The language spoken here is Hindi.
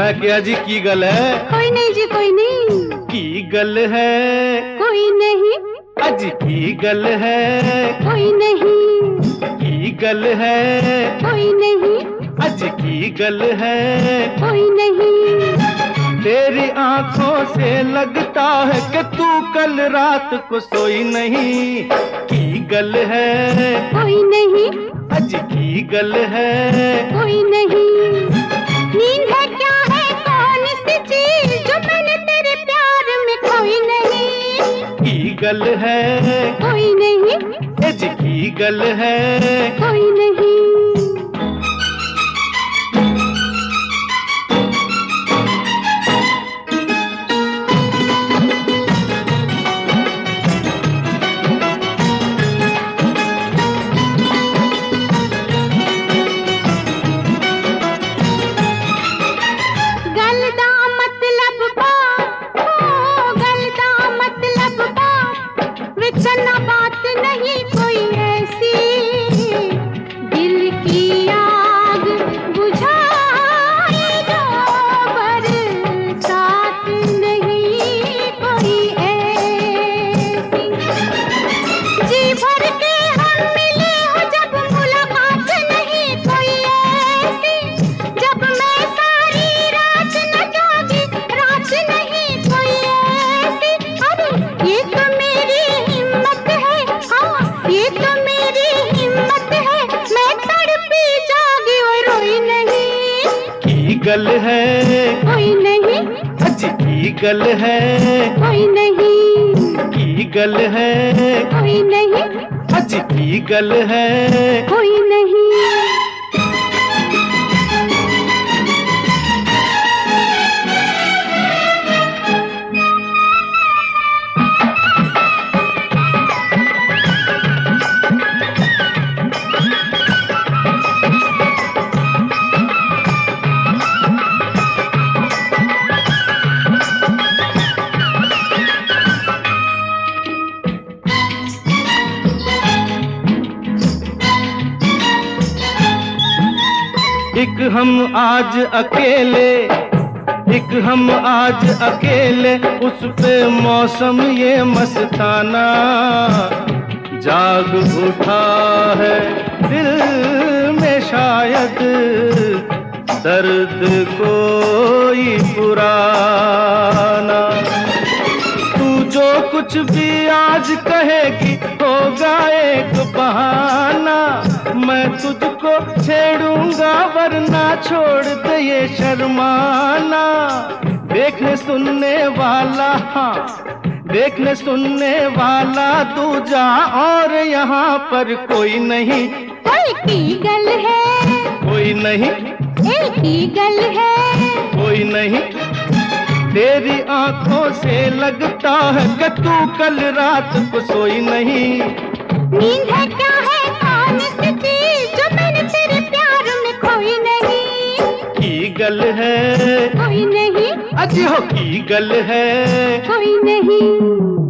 मैं क्या जी की गल है? कोई नहीं जी कोई नहीं। की गल है? कोई नहीं। अज की गल है? कोई नहीं। की गल है? कोई नहीं। अज की गल है? कोई नहीं। तेरी आंखों से लगता है कि तू कल रात को सोई नहीं। की गल है? कोई नहीं। अज की गल है? कोई नहीं। नींद है क्या है कौन सी चीज जो मैंने तेरे प्यार में खोई नहीं। की गल है? कोई नहीं। अज की गल है? कोई नहीं। बात नहीं कोई ऐसी दिल की आग बुझाए जो बरसात नहीं कोई ऐसी। जी भर के हम मिले हो जब मुलाकात नहीं कोई ऐसी। जब मैं सारी रात न जागी रात नहीं कोई ऐसी। अरे ये तो मेरी हिम्मत है, हाँ ये तो मेरी हिम्मत है, मैं तड़पी जागी और रोई नहीं। की गल है? कोई नहीं। अज की गल है? कोई नहीं। की गल है? कोई नहीं। अज की गल है? कोई नहीं। एक हम आज अकेले, एक हम आज अकेले, उस पे मौसम ये मस्ताना जाग उठा है दिल में शायद दर्द कोई पुराना। तू जो कुछ भी आज कहेगी होगा एक बहाना। मैं तुझको छेड़ूंगा वरना छोड़ दे ये शर्माना। देखने सुनने वाला, हाँ देखने सुनने वाला दूजा और यहाँ पर कोई नहीं। कोई की गल है? कोई नहीं। एक की गल है? कोई नहीं। तेरी आंखों से लगता है कि तू कल रात को सोई नहीं। नींद है क्या है कौन सी चीज जो मैंने तेरे प्यार में खोई नहीं। की गल है? कोई नहीं। अजी हो की गल है? कोई नहीं।